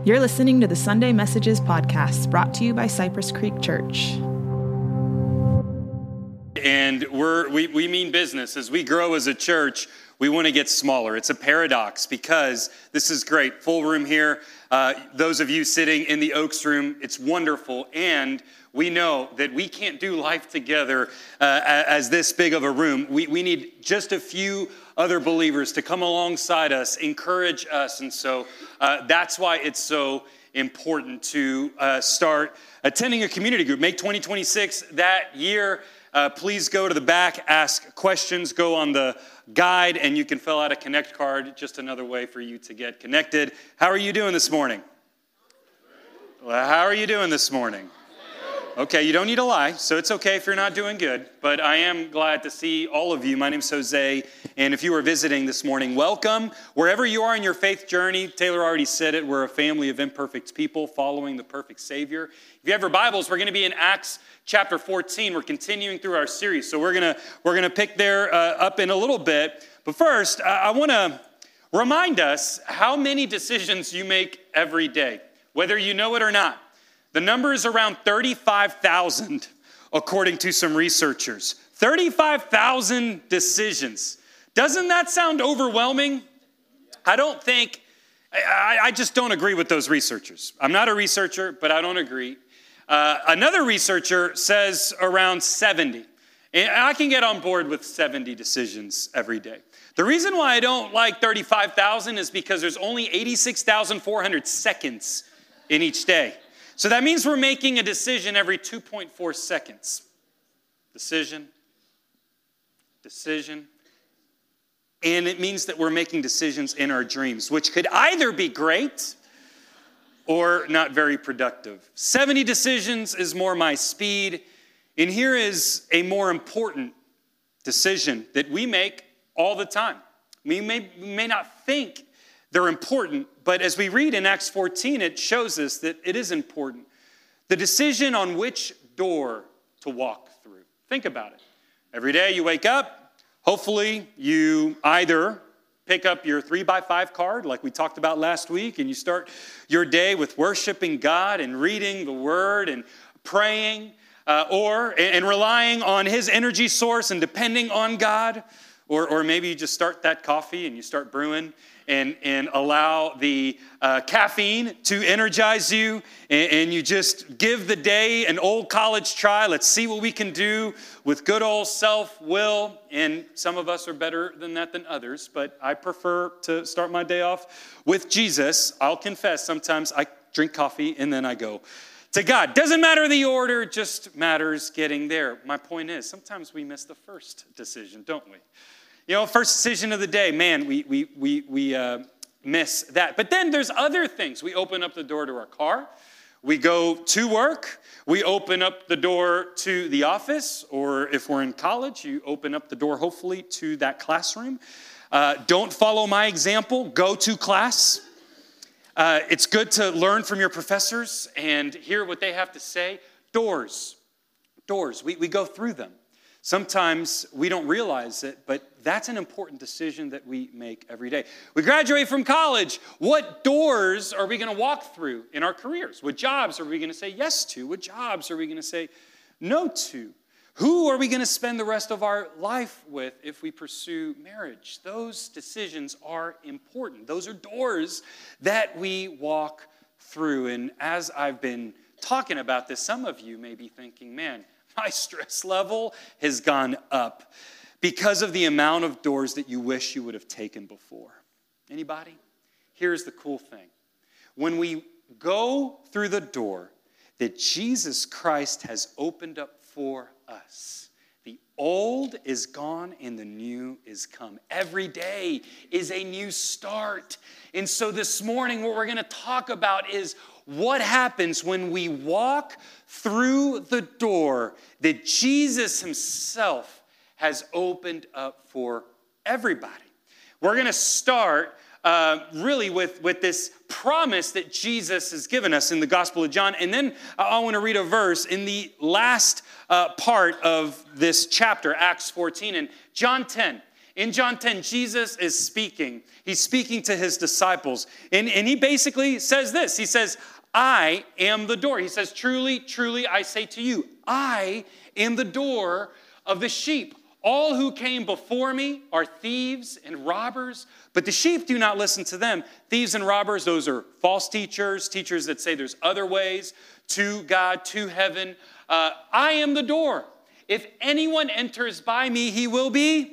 You're listening to the Sunday Messages podcast brought to you by Cypress Creek Church. And we mean business. As we grow as a church, we want to get smaller. It's a paradox because this is great. Full room here. Those of you sitting in the Oaks room, it's wonderful. And we know that we can't do life together as this big of a room. We need just a few other believers to come alongside us, encourage us. And so that's why it's so important to start attending a community group. Make 2026 that year. Please go to the back, ask questions, go on the guide, and you can fill out a Connect card, just another way for you to get connected. How are you doing this morning? How are you doing this morning? Okay, you don't need to lie, so it's okay if you're not doing good, but I am glad to see all of you. My name's Jose, and if you are visiting this morning, welcome. Wherever you are in your faith journey, Taylor already said it, we're a family of imperfect people following the perfect Savior. If you have your Bibles, we're going to be in Acts chapter 14. We're continuing through our series, so we're gonna pick there up in a little bit. But first, I want to remind us how many decisions you make every day, whether you know it or not. The number is around 35,000, according to some researchers. 35,000 decisions. Doesn't that sound overwhelming? I just don't agree with those researchers. I'm not a researcher, but I don't agree. Another researcher says around 70. And I can get on board with 70 decisions every day. The reason why I don't like 35,000 is because there's only 86,400 seconds in each day. So that means we're making a decision every 2.4 seconds. Decision. And it means that we're making decisions in our dreams, which could either be great or not very productive. 70 decisions is more my speed. And here is a more important decision that we make all the time. We may not think they're important, but as we read in Acts 14, it shows us that it is important. The decision on which door to walk through. Think about it. Every day you wake up, hopefully you either pick up your 3x5 card like we talked about last week, and you start your day with worshiping God and reading the Word and praying, or relying on His energy source and depending on God. Or maybe you just start that coffee and you start brewing and allow the caffeine to energize you, and you just give the day an old college try. Let's see what we can do with good old self-will. And some of us are better than that than others, but I prefer to start my day off with Jesus. I'll confess, sometimes I drink coffee and then I go to God. Doesn't matter the order, just matters getting there. My point is, sometimes we miss the first decision, don't we? You know, first decision of the day, man, we miss that. But then there's other things. We open up the door to our car. We go to work. We open up the door to the office. Or if we're in college, you open up the door, hopefully, to that classroom. Don't follow my example. Go to class. It's good to learn from your professors and hear what they have to say. Doors. We go through them. Sometimes we don't realize it, but that's an important decision that we make every day. We graduate from college. What doors are we going to walk through in our careers? What jobs are we going to say yes to? What jobs are we going to say no to? Who are we going to spend the rest of our life with if we pursue marriage? Those decisions are important. Those are doors that we walk through. And as I've been talking about this, some of you may be thinking, man, my stress level has gone up because of the amount of doors that you wish you would have taken before. Anybody? Here's the cool thing. When we go through the door that Jesus Christ has opened up for us, the old is gone and the new is come. Every day is a new start. And so this morning, what we're going to talk about is what happens when we walk through the door that Jesus himself has opened up for everybody. We're going to start really with this promise that Jesus has given us in the Gospel of John. And then I want to read a verse in the last part of this chapter, Acts 14. And John 10, In John 10, Jesus is speaking. He's speaking to his disciples. And he basically says this. He says, I am the door. He says, truly, truly, I say to you, I am the door of the sheep. All who came before me are thieves and robbers, but the sheep do not listen to them. Thieves and robbers, those are false teachers, teachers that say there's other ways to God, to heaven. I am the door. If anyone enters by me, he will be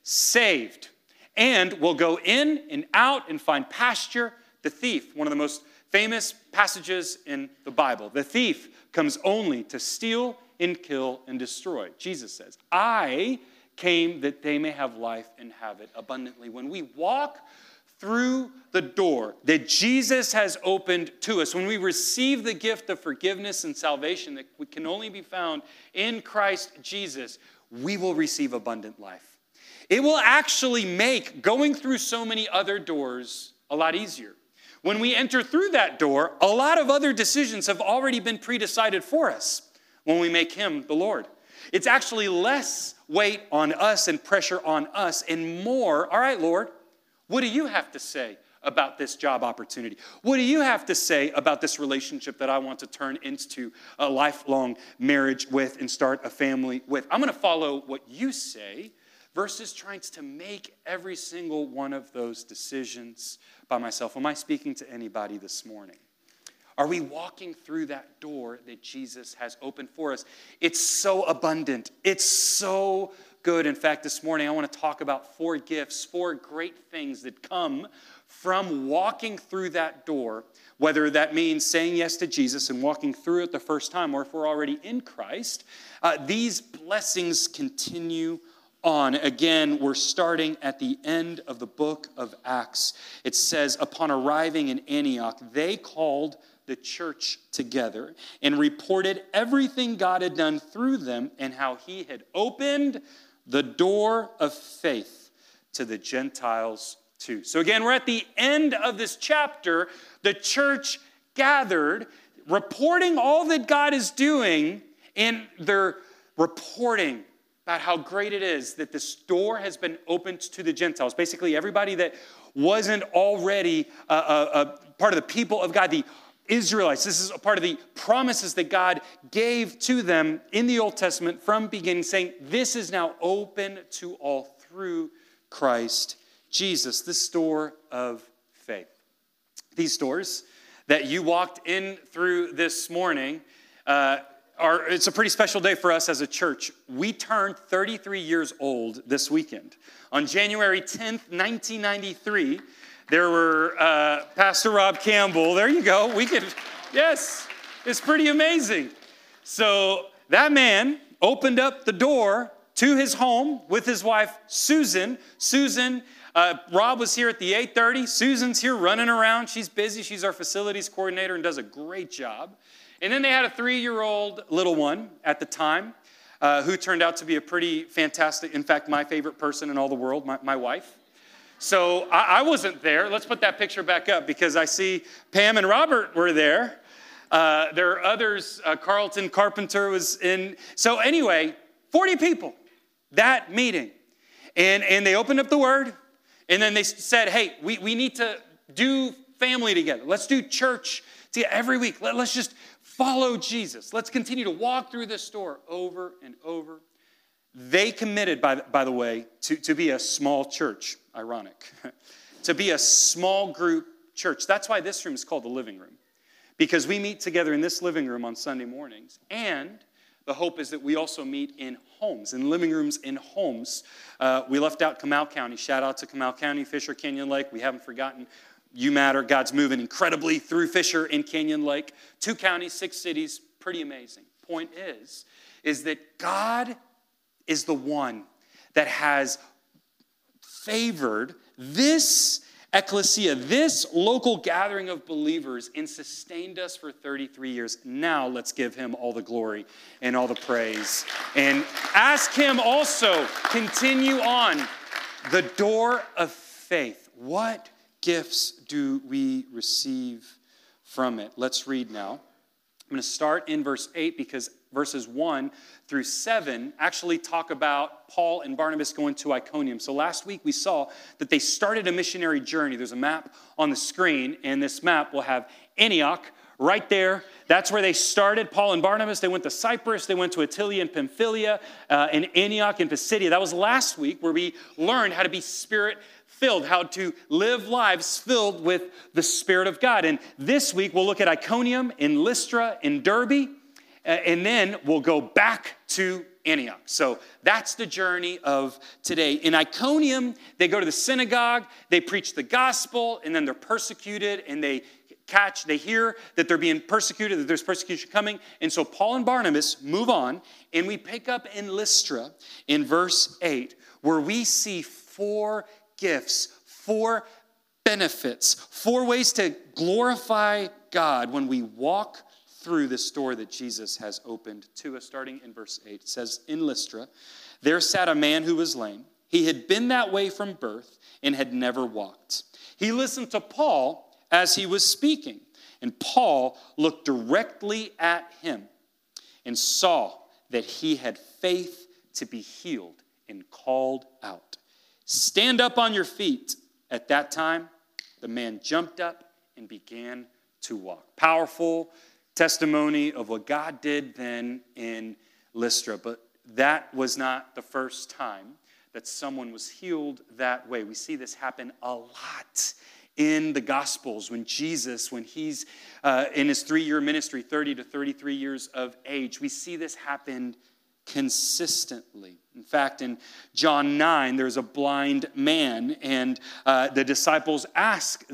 saved and will go in and out and find pasture. The thief, one of the most famous passages in the Bible. The thief comes only to steal and kill and destroy. Jesus says, I came that they may have life and have it abundantly. When we walk through the door that Jesus has opened to us, when we receive the gift of forgiveness and salvation that can only be found in Christ Jesus, we will receive abundant life. It will actually make going through so many other doors a lot easier. When we enter through that door, a lot of other decisions have already been pre-decided for us when we make him the Lord. It's actually less weight on us and pressure on us and more, all right, Lord, what do you have to say about this job opportunity? What do you have to say about this relationship that I want to turn into a lifelong marriage with and start a family with? I'm going to follow what you say versus trying to make every single one of those decisions by myself. Am I speaking to anybody this morning? Are we walking through that door that Jesus has opened for us? It's so abundant. It's so good. In fact, this morning I want to talk about 4 gifts, 4 great things that come from walking through that door, whether that means saying yes to Jesus and walking through it the first time, or if we're already in Christ. These blessings continue on. Again, we're starting at the end of the book of Acts. It says, upon arriving in Antioch, they called the church together and reported everything God had done through them and how he had opened the door of faith to the Gentiles too. So again, we're at the end of this chapter. The church gathered, reporting all that God is doing, and they're reporting about how great it is that this door has been opened to the Gentiles. Basically, everybody that wasn't already a part of the people of God, the Israelites. This is a part of the promises that God gave to them in the Old Testament from beginning, saying, this is now open to all through Christ Jesus, this door of faith. These doors that you walked in through this morning it's a pretty special day for us as a church. We turned 33 years old this weekend. On January 10th, 1993, there were Pastor Rob Campbell. There you go. Yes, it's pretty amazing. So that man opened up the door to his home with his wife, Susan. Rob was here at the 8:30. Susan's here running around. She's busy. She's our facilities coordinator and does a great job. And then they had a 3-year-old little one at the time who turned out to be a pretty fantastic, in fact, my favorite person in all the world, my wife. So I wasn't there. Let's put that picture back up because I see Pam and Robert were there. There are others. Carlton Carpenter was in. So anyway, 40 people, that meeting. And they opened up the Word. And then they said, hey, we need to do family together. Let's do church together every week. Let's just follow Jesus. Let's continue to walk through this door over and over. They committed, by the way, to be a small church. Ironic. To be a small group church. That's why this room is called the living room. Because we meet together in this living room on Sunday mornings. And the hope is that we also meet in homes, in living rooms in homes. We left out Comal County. Shout out to Comal County, Fisher, Canyon Lake. We haven't forgotten. You matter. God's moving incredibly through Fisher and Canyon Lake. 2 counties, 6 cities. Pretty amazing. Point is that God is the one that has favored this ecclesia, this local gathering of believers, and sustained us for 33 years. Now let's give him all the glory and all the praise. And ask him also, continue on the door of faith. What gifts do we receive from it? Let's read now. I'm going to start in verse 8 because verses 1 through 7, actually talk about Paul and Barnabas going to Iconium. So last week we saw that they started a missionary journey. There's a map on the screen, and this map will have Antioch right there. That's where they started. Paul and Barnabas, they went to Cyprus, they went to Attalia and Pamphylia, and Antioch and Pisidia. That was last week where we learned how to be Spirit-filled, how to live lives filled with the Spirit of God. And this week we'll look at Iconium, in Lystra, in Derbe, and then we'll go back to Antioch. So that's the journey of today. In Iconium, they go to the synagogue, they preach the gospel, and then they're persecuted, and they hear that they're being persecuted, that there's persecution coming. And so Paul and Barnabas move on, and we pick up in Lystra in verse 8, where we see 4 gifts, 4 benefits, 4 ways to glorify God when we walk through this door that Jesus has opened to us. Starting in verse 8, it says, in Lystra, there sat a man who was lame. He had been that way from birth and had never walked. He listened to Paul as he was speaking, and Paul looked directly at him and saw that he had faith to be healed and called out, stand up on your feet. At that time, the man jumped up and began to walk. Powerful testimony of what God did then in Lystra. But that was not the first time that someone was healed that way. We see this happen a lot in the Gospels when Jesus, when he's in his 3-year ministry, 30 to 33 years of age. We see this happen consistently. In fact, in John 9, there's a blind man, and the disciples ask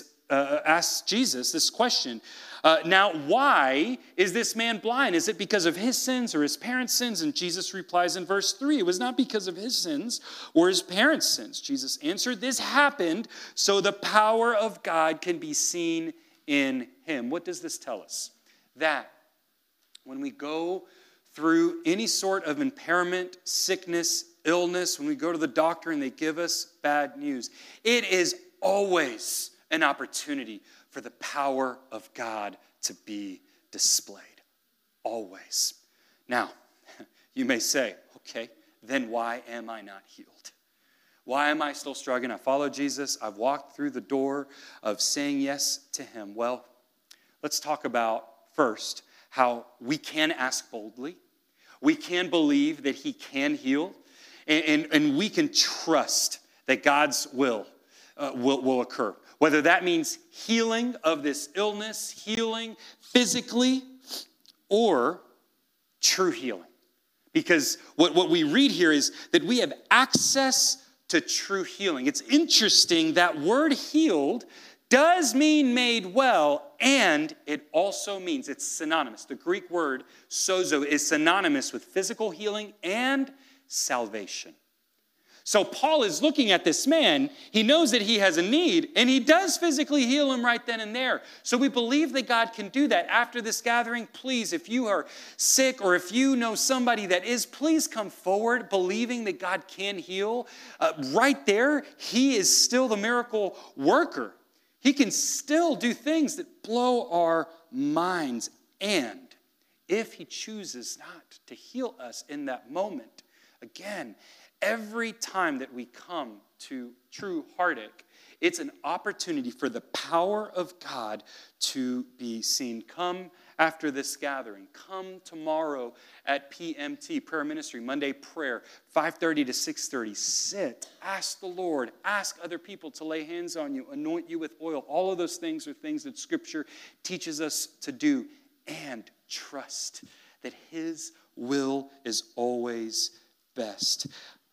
Jesus this question. Now, why is this man blind? Is it because of his sins or his parents' sins? And Jesus replies in verse 3, it was not because of his sins or his parents' sins. Jesus answered, this happened so the power of God can be seen in him. What does this tell us? That when we go through any sort of impairment, sickness, illness, when we go to the doctor and they give us bad news, it is always an opportunity for the power of God to be displayed. Always. Now, you may say, okay, then why am I not healed? Why am I still struggling? I follow Jesus. I've walked through the door of saying yes to him. Well, let's talk about first how we can ask boldly. We can believe that he can heal. And we can trust that God's will occur. Whether that means healing of this illness, healing physically, or true healing. Because what we read here is that we have access to true healing. It's interesting that word healed does mean made well, and it also means, it's synonymous. The Greek word sozo is synonymous with physical healing and salvation. So Paul is looking at this man. He knows that he has a need, and he does physically heal him right then and there. So we believe that God can do that. After this gathering, please, if you are sick or if you know somebody that is, please come forward believing that God can heal. Right there, he is still the miracle worker. He can still do things that blow our minds. And if he chooses not to heal us in that moment, again, every time that we come to True Heartache, it's an opportunity for the power of God to be seen. Come after this gathering. Come tomorrow at PMT, prayer ministry, Monday prayer, 5:30 to 6:30. Sit, ask the Lord, ask other people to lay hands on you, anoint you with oil. All of those things are things that Scripture teaches us to do. And trust that his will is always best.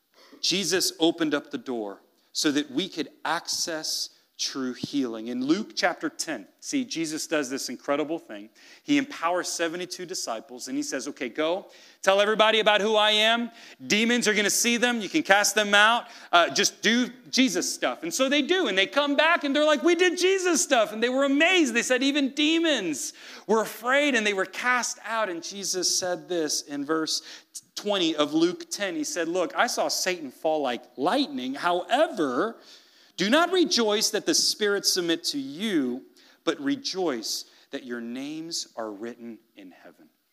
Jesus opened up the door so that we could access true healing. In Luke chapter 10, see, Jesus does this incredible thing. He empowers 72 disciples, and he says, okay, go, tell everybody about who I am. Demons are going to see them. You can cast them out. Just do Jesus stuff. And so they do, and they come back, and they're like, we did Jesus stuff. And they were amazed. They said even demons were afraid, and they were cast out. And Jesus said this in verse 20 of Luke 10. He said, look, I saw Satan fall like lightning. However, do not rejoice that the spirits submit to you, but rejoice that your names are written in heaven.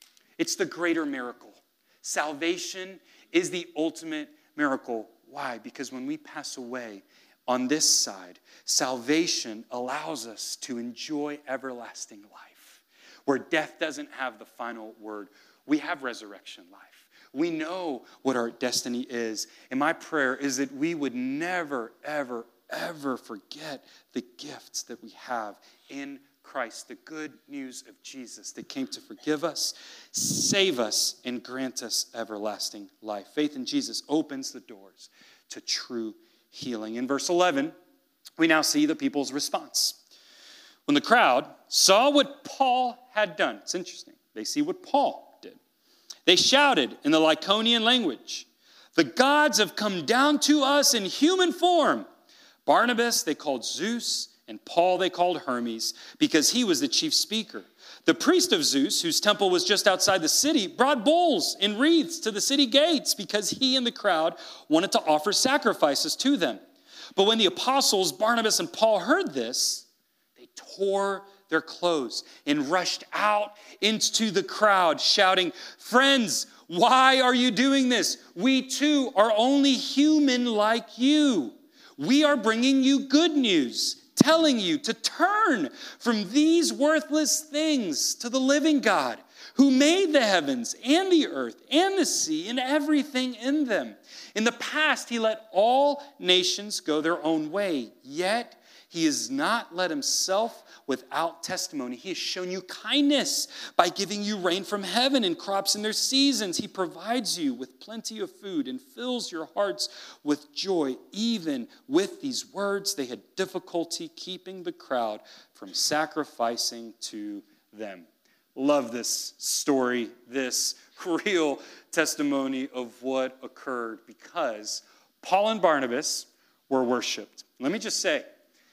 It's the greater miracle. Salvation is the ultimate miracle. Why? Because when we pass away on this side, salvation allows us to enjoy everlasting life, where death doesn't have the final word. We have resurrection life. We know what our destiny is. And my prayer is that we would never, ever, ever forget the gifts that we have in Christ, the good news of Jesus that came to forgive us, save us, and grant us everlasting life. Faith in Jesus opens the doors to true healing. In verse 11, we now see the people's response. When the crowd saw what Paul had done, it's interesting, they see what Paul did. They shouted in the Lycaonian language, "The gods have come down to us in human form." Barnabas they called Zeus, and Paul they called Hermes, because he was the chief speaker. The priest of Zeus, whose temple was just outside the city, brought bulls and wreaths to the city gates because he and the crowd wanted to offer sacrifices to them. But when the apostles, Barnabas and Paul, heard this, they tore their clothes and rushed out into the crowd, shouting, "Friends, why are you doing this? We too are only human like you. We are bringing you good news, telling you to turn from these worthless things to the living God, who made the heavens and the earth and the sea and everything in them. In the past, he let all nations go their own way, yet he has not let himself without testimony. He has shown you kindness by giving you rain from heaven and crops in their seasons. He provides you with plenty of food and fills your hearts with joy. Even with these words, they had difficulty keeping the crowd from sacrificing to them." Love this story, this real testimony of what occurred, because Paul and Barnabas were worshiped. Let me just say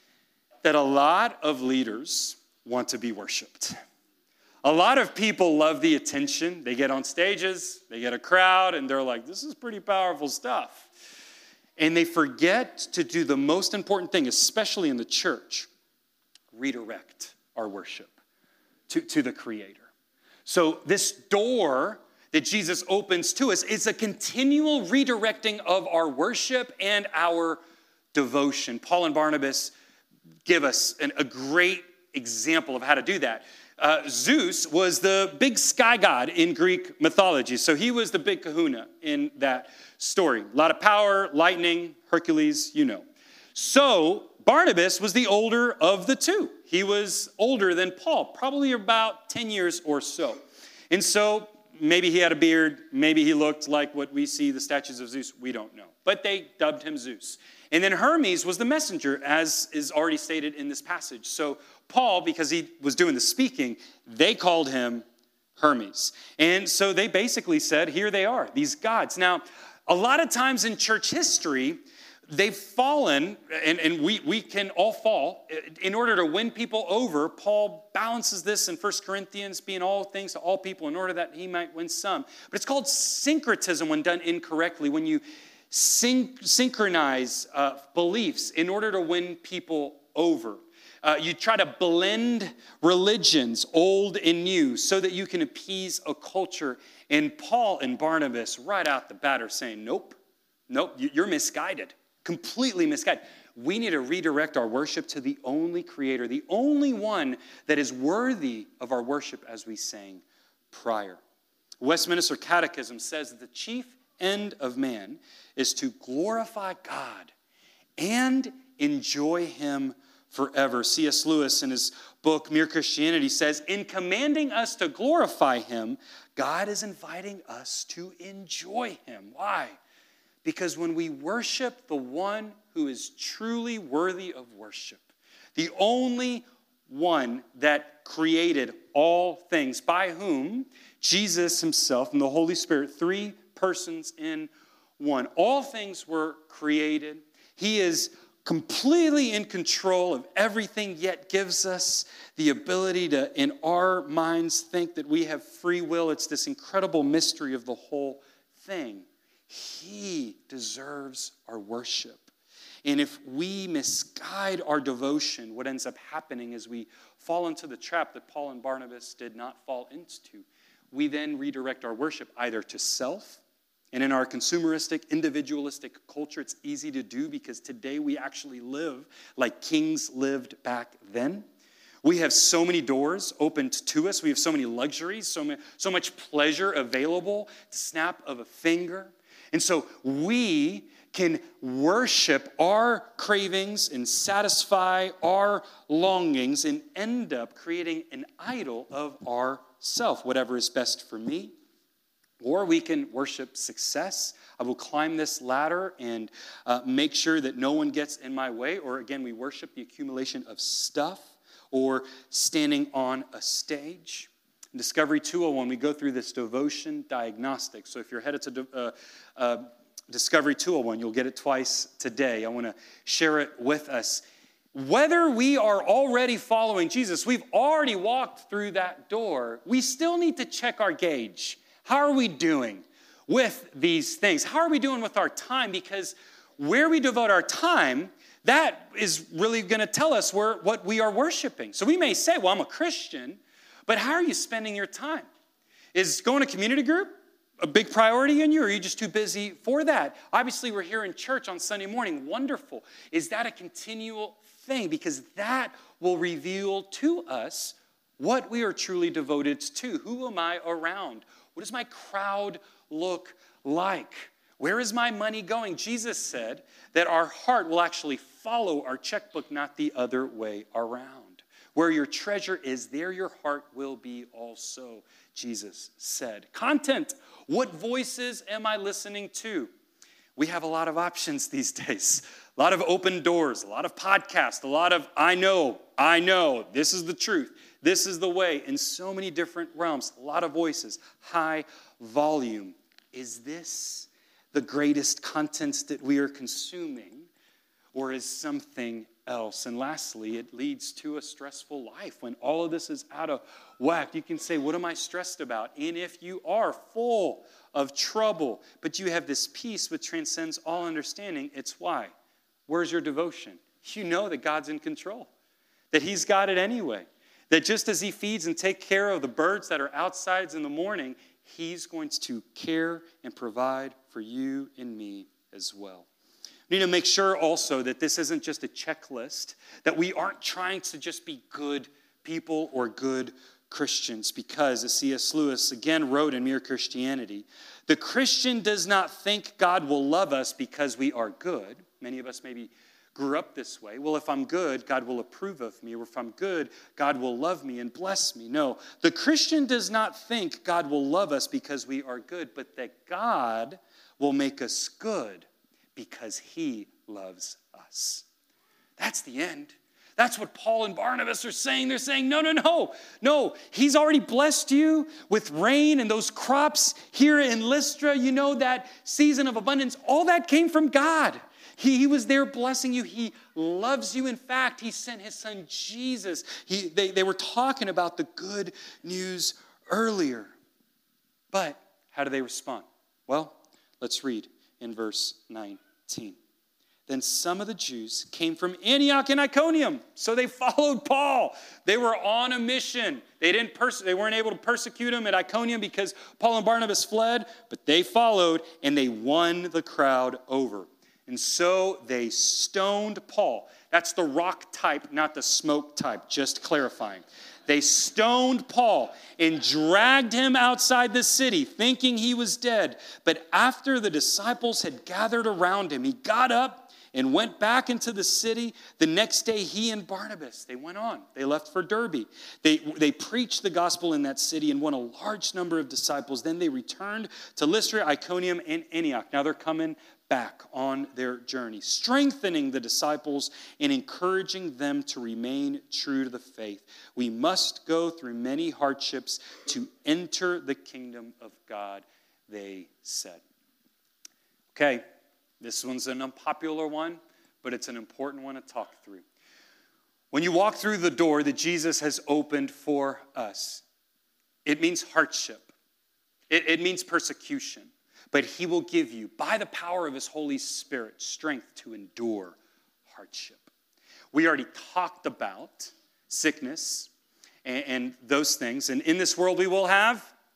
that a lot of leaders want to be worshiped. A lot of people love the attention. They get on stages, they get a crowd, and they're like, this is pretty powerful stuff. And they forget to do the most important thing, especially in the church: redirect our worship to the Creator. So this door that Jesus opens to us is a continual redirecting of our worship and our devotion. Paul and Barnabas give us a great example of how to do that. Zeus was the big sky god in Greek mythology. So he was the big kahuna in that story. A lot of power, lightning, Hercules, you know. So Barnabas was the older of the two. He was older than Paul, probably about 10 years or so. And so maybe he had a beard, maybe he looked like what we see the statues of Zeus, we don't know. But they dubbed him Zeus. And then Hermes was the messenger, as is already stated in this passage. So Paul, because he was doing the speaking, they called him Hermes. And so they basically said, here they are, these gods. Now, a lot of times in church history, they've fallen, and we can all fall. In order to win people over, Paul balances this in 1 Corinthians, being all things to all people, in order that he might win some. But it's called syncretism when done incorrectly, when you synchronize beliefs in order to win people over. You try to blend religions, old and new, so that you can appease a culture. And Paul and Barnabas, right out the bat, are saying, nope, you're misguided, completely misguided. We need to redirect our worship to the only Creator, the only one that is worthy of our worship, as we sang prior. Westminster Catechism says that the chief end of man is to glorify God and enjoy him forever. C.S. Lewis, in his book Mere Christianity, says, in commanding us to glorify him, God is inviting us to enjoy him. Why? Because when we worship the one who is truly worthy of worship, the only one that created all things, by whom Jesus himself and the Holy Spirit, three persons in one. All things were created. He is completely in control of everything, yet gives us the ability to, in our minds, think that we have free will. It's this incredible mystery of the whole thing. He deserves our worship. And if we misguide our devotion, what ends up happening is we fall into the trap that Paul and Barnabas did not fall into. we then redirect our worship either to self, and in our consumeristic, individualistic culture, it's easy to do because today we actually live like kings lived back then. We have so many doors opened to us. We have so many luxuries, so much pleasure available, the snap of a finger. And so we can worship our cravings and satisfy our longings and end up creating an idol of ourself, whatever is best for me. Or we can worship success. I will climb this ladder and make sure that no one gets in my way. Or again, we worship the accumulation of stuff or standing on a stage. In Discovery 201, we go through this devotion diagnostic. So if you're headed to Discovery 201, you'll get it twice today. I want to share it with us. Whether we are already following Jesus, we've already walked through that door, we still need to check our gauge. How are we doing with these things? How are we doing with our time? Because where we devote our time, that is really going to tell us what we are worshiping. So we may say, well, I'm a Christian, but how are you spending your time? Is going to community group a big priority in you, or are you just too busy for that? Obviously, we're here in church on Sunday morning. Wonderful. Is that a continual thing? Because that will reveal to us what we are truly devoted to. Who am I around? What does my crowd look like? Where is my money going? Jesus said that our heart will actually follow our checkbook, not the other way around. Where your treasure is, there your heart will be also, Jesus said. Content. What voices am I listening to? We have a lot of options these days. A lot of open doors, a lot of podcasts, a lot of I know, this is the truth. This is the way, in so many different realms, a lot of voices, high volume. Is this the greatest content that we are consuming, or is something else? And lastly, it leads to a stressful life. When all of this is out of whack, you can say, what am I stressed about? And if you are full of trouble, but you have this peace which transcends all understanding, it's why? Where's your devotion? You know that God's in control, that he's got it anyway. That just as he feeds and takes care of the birds that are outside in the morning, he's going to care and provide for you and me as well. We need to make sure also that this isn't just a checklist, that we aren't trying to just be good people or good Christians, because as C.S. Lewis again wrote in Mere Christianity, the Christian does not think God will love us because we are good. Many of us maybe grew up this way. Well, if I'm good, God will approve of me. Or if I'm good, God will love me and bless me. No, the Christian does not think God will love us because we are good, but that God will make us good because he loves us. That's the end. That's what Paul and Barnabas are saying. They're saying, no. He's already blessed you with rain and those crops here in Lystra. You know, that season of abundance, all that came from God. He was there blessing you. He loves you. In fact, he sent his son Jesus. They were talking about the good news earlier. But how do they respond? Well, let's read in verse 19. Then some of the Jews came from Antioch and Iconium. So they followed Paul. They were on a mission. They weren't able to persecute him at Iconium because Paul and Barnabas fled, but they followed and they won the crowd over. And so they stoned Paul. That's the rock type, not the smoke type, just clarifying. They stoned Paul and dragged him outside the city, thinking he was dead. But after the disciples had gathered around him, he got up and went back into the city. The next day, he and Barnabas, they went on. They left for Derbe. They preached the gospel in that city and won a large number of disciples. Then they returned to Lystra, Iconium, and Antioch. Now they're coming back on their journey, strengthening the disciples and encouraging them to remain true to the faith. We must go through many hardships to enter the kingdom of God, they said. Okay, this one's an unpopular one, but it's an important one to talk through. When you walk through the door that Jesus has opened for us, it means hardship. It means persecution. But he will give you, by the power of his Holy Spirit, strength to endure hardship. We already talked about sickness and those things. And in this world we will have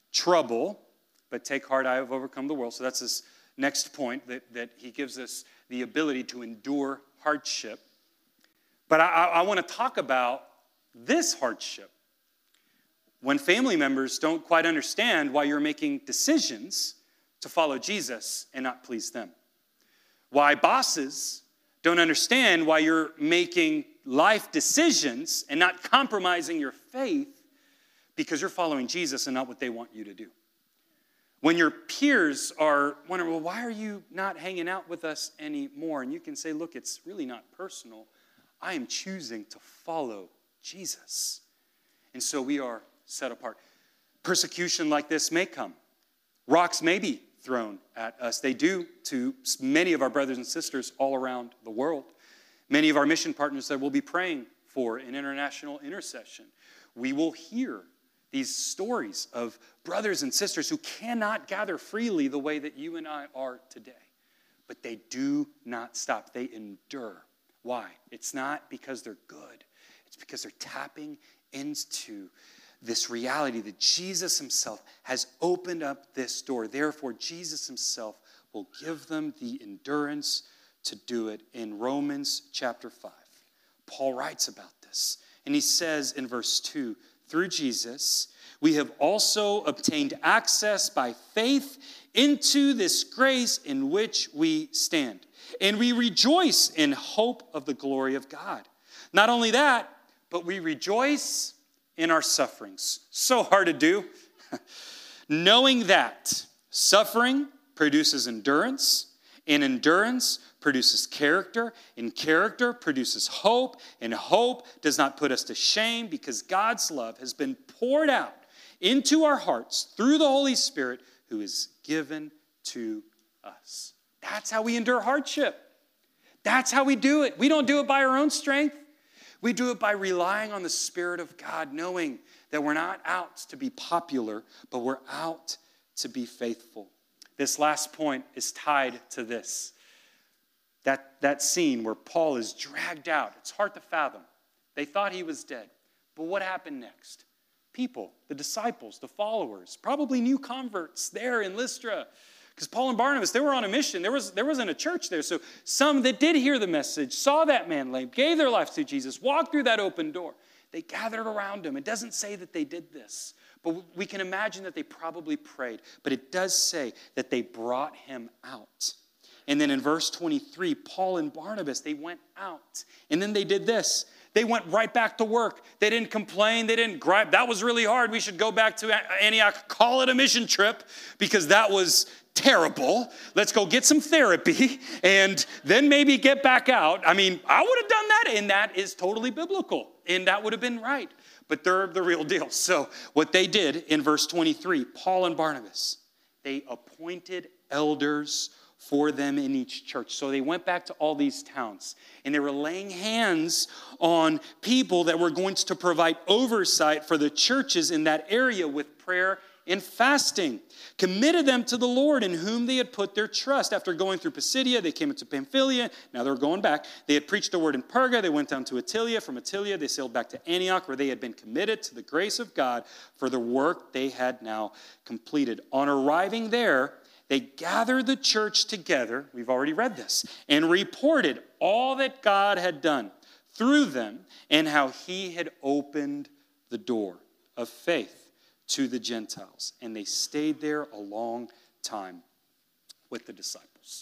trouble, but take heart, I have overcome the world. So that's this next point, that he gives us the ability to endure hardship. But I want to talk about this hardship. When family members don't quite understand why you're making decisions to follow Jesus and not please them. Why bosses don't understand why you're making life decisions and not compromising your faith because you're following Jesus and not what they want you to do. When your peers are wondering, well, why are you not hanging out with us anymore? And you can say, look, it's really not personal. I am choosing to follow Jesus. And so we are set apart. Persecution like this may come. Rocks may be thrown at us. They do to many of our brothers and sisters all around the world. Many of our mission partners that we'll be praying for in international intercession. We will hear these stories of brothers and sisters who cannot gather freely the way that you and I are today. But they do not stop. They endure. Why? It's not because they're good. It's because they're tapping into this reality that Jesus himself has opened up this door. Therefore, Jesus himself will give them the endurance to do it. In Romans chapter 5, Paul writes about this. And he says in verse 2, through Jesus, we have also obtained access by faith into this grace in which we stand. And we rejoice in hope of the glory of God. Not only that, but we rejoice in our sufferings. So hard to do. Knowing that suffering produces endurance, and endurance produces character, and character produces hope, and hope does not put us to shame because God's love has been poured out into our hearts through the Holy Spirit who is given to us. That's how we endure hardship. That's how we do it. We don't do it by our own strength. We do it by relying on the Spirit of God, knowing that we're not out to be popular, but we're out to be faithful. This last point is tied to this. That scene where Paul is dragged out. It's hard to fathom. They thought he was dead. But what happened next? People, the disciples, the followers, probably new converts there in Lystra. Because Paul and Barnabas, they were on a mission. There wasn't a church there. So some that did hear the message, saw that man lame, gave their lives to Jesus, walked through that open door. They gathered around him. It doesn't say that they did this, but we can imagine that they probably prayed. But it does say that they brought him out. And then in verse 23, Paul and Barnabas, they went out. And then they did this. They went right back to work. They didn't complain. They didn't gripe. That was really hard. We should go back to Antioch, call it a mission trip because that was terrible. Let's go get some therapy and then maybe get back out. I mean, I would have done that, and that is totally biblical, and that would have been right. But they're the real deal. So what they did in verse 23, Paul and Barnabas, they appointed elders for them in each church. So they went back to all these towns, and they were laying hands on people that were going to provide oversight for the churches in that area with prayer and fasting. Committed them to the Lord in whom they had put their trust. After going through Pisidia, they came into Pamphylia. Now they're going back. They had preached the word in Perga. They went down to Attalia. From Attalia, they sailed back to Antioch, where they had been committed to the grace of God for the work they had now completed. On arriving there, they gathered the church together, we've already read this, and reported all that God had done through them and how he had opened the door of faith to the Gentiles. And they stayed there a long time with the disciples.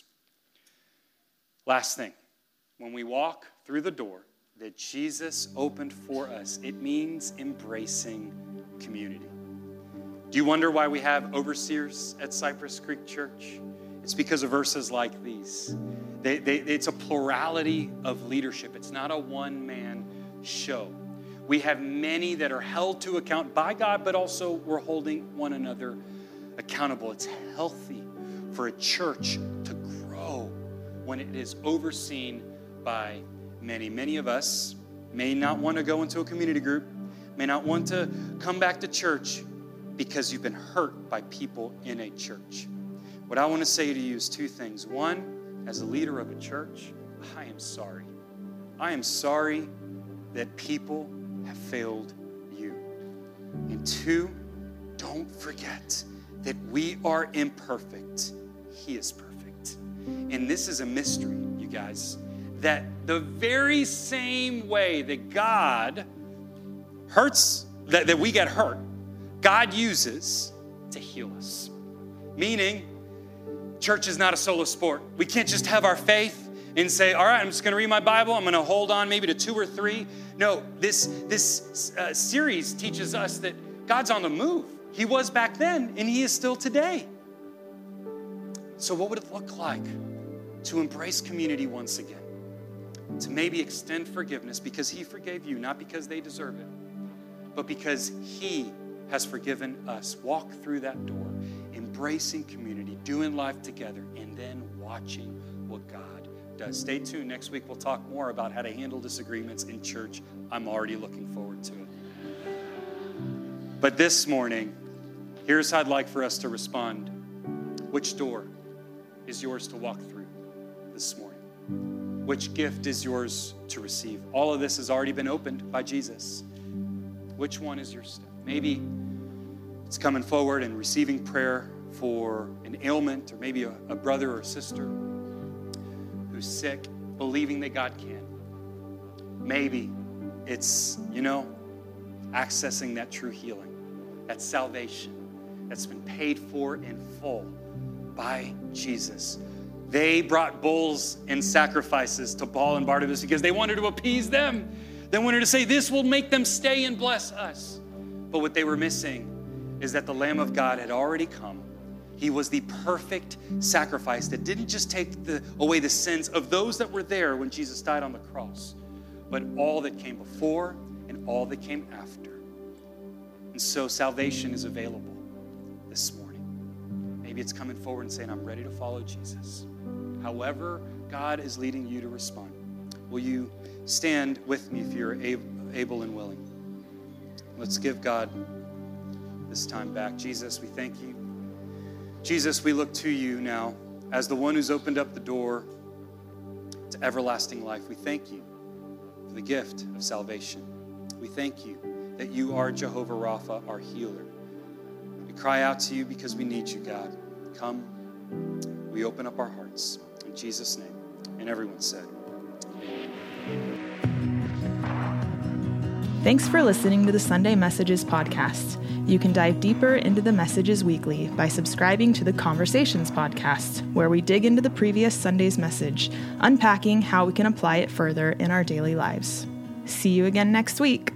Last thing, when we walk through the door that Jesus opened for us, it means embracing community. Do you wonder why we have overseers at Cypress Creek Church? It's because of verses like these. It's a plurality of leadership. It's not a one-man show. We have many that are held to account by God, but also we're holding one another accountable. It's healthy for a church to grow when it is overseen by many. Many of us may not want to go into a community group, may not want to come back to church, because you've been hurt by people in a church. What I want to say to you is two things. One, as a leader of a church, I am sorry. I am sorry that people have failed you. And two, don't forget that we are imperfect. He is perfect. And this is a mystery, you guys, that the very same way that God hurts, that we get hurt, God uses to heal us. Meaning, church is not a solo sport. We can't just have our faith and say, all right, I'm just going to read my Bible. I'm going to hold on maybe to 2 or 3. No, this series teaches us that God's on the move. He was back then, and he is still today. So what would it look like to embrace community once again? To maybe extend forgiveness because he forgave you, not because they deserve it, but because he has forgiven us. Walk through that door, embracing community, doing life together, and then watching what God does. Stay tuned. Next week, we'll talk more about how to handle disagreements in church. I'm already looking forward to it. But this morning, here's how I'd like for us to respond. Which door is yours to walk through this morning? Which gift is yours to receive? All of this has already been opened by Jesus. Which one is your step? Maybe it's coming forward and receiving prayer for an ailment, or maybe a brother or sister who's sick, believing that God can. Maybe it's, accessing that true healing, that salvation that's been paid for in full by Jesus. They brought bulls and sacrifices to Paul and Barnabas because they wanted to appease them. They wanted to say, this will make them stay and bless us. But what they were missing is that the Lamb of God had already come. He was the perfect sacrifice that didn't just take away the sins of those that were there when Jesus died on the cross, but all that came before and all that came after. And so salvation is available this morning. Maybe it's coming forward and saying, I'm ready to follow Jesus. However God is leading you to respond. Will you stand with me if you're able and willing? Let's give God this time back. Jesus, we thank you. Jesus, we look to you now as the one who's opened up the door to everlasting life. We thank you for the gift of salvation. We thank you that you are Jehovah Rapha, our healer. We cry out to you because we need you, God. Come, we open up our hearts. In Jesus' name. And everyone said, Thanks for listening to the Sunday Messages podcast. You can dive deeper into the messages weekly by subscribing to the Conversations podcast, where we dig into the previous Sunday's message, unpacking how we can apply it further in our daily lives. See you again next week.